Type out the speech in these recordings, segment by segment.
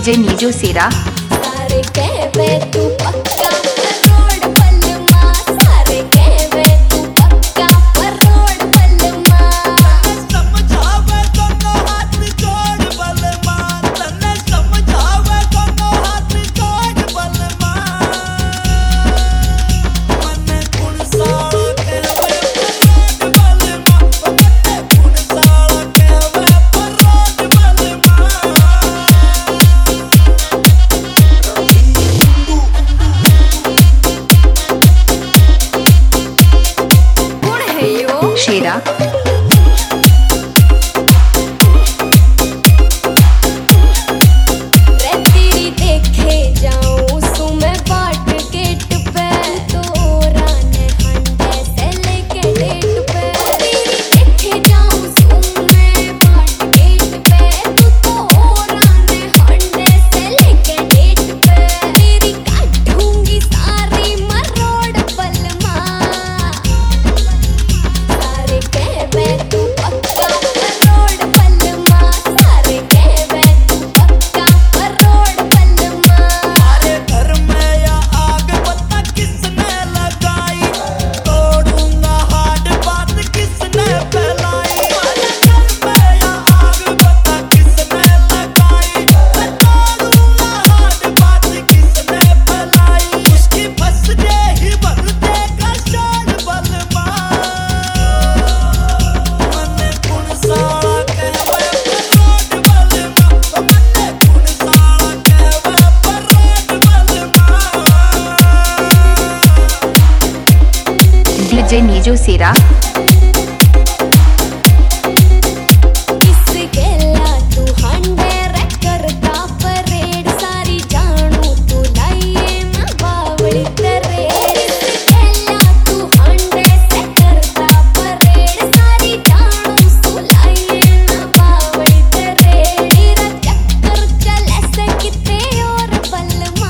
DJ नीजो सेरा। सारे कहवे तू पक्का रोड पलमा, सारे कहवे तू पक्का रोड पलमा। समझावे दोनों हाथ जोड़ बलमा, तन्ने समझावे दोनों हाथ जोड़ बलमा। मने कुण साला कहवे रोड बलमा, मने कुण साला कहवे रोड बलमा। कौन है यो शेरा। तेरी देखे जाऊं सु मैं बाट गेट पे, तो राने हंडे से लेके डेट पे। तेरी देखे जाऊं सु मैं बाट गेट पे, तो राने हंडे से लेके डेट पे। तेरी काटूंगी सारी मरोड़ पलमा, सारे कहवे तू पक्का रोड पलमा, सारे कहवे तू पक्का रोड पलमा। हमारे घर में या आग पता किसने लगाई, तोड़ूंगा हार्ड बात किसने फैलाई। हमारे घर में या आग पता किसने लगाई, मैं तोड़ूंगा हार्ड बात किसने फैलाई। उसकी बस जे ही भर देगा शोर बलमा। मने कुण साला कहवे रोड बलमा, मने कुण साला कहवे रोड बलमा। डीजे नीजो सेरा। किस गेला तू हंडे रे करता परेड, सारी जानू तू लाइए मैं बावली तेरे। किस गेला तू हंडे से करता परेड, सारी जानू तू लाइए मैं बावली तेरे। तेरा चक्कर चले से किते और बलमा,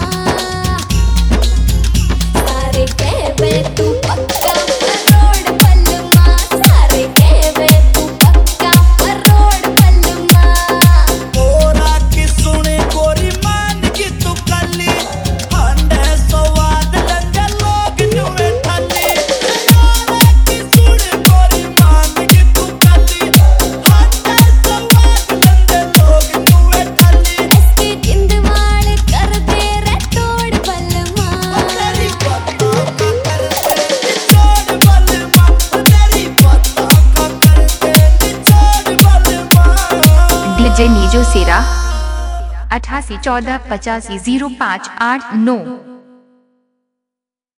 सारे कहवे तू पक्का रोड पलमा, सारे कहवे तू पक्का रोड पलमा। गोरा की सुनी गोरी मान की तू कली, हंडे स्वाद लंगे लोग नुए ठली। गोरा की सुनी गोरी मान की तू कली, हंडे स्वाद लंगे लोग नुए ठली। इसके जिंदवाल कर दे रे तोड़ बलमा, तेरी पता का कर दे निचोड़ बलमा, तेरी पता का कर दे निचोड़ बलमा। डीजे नीजो सेरा। 88 14 85 05 8 9।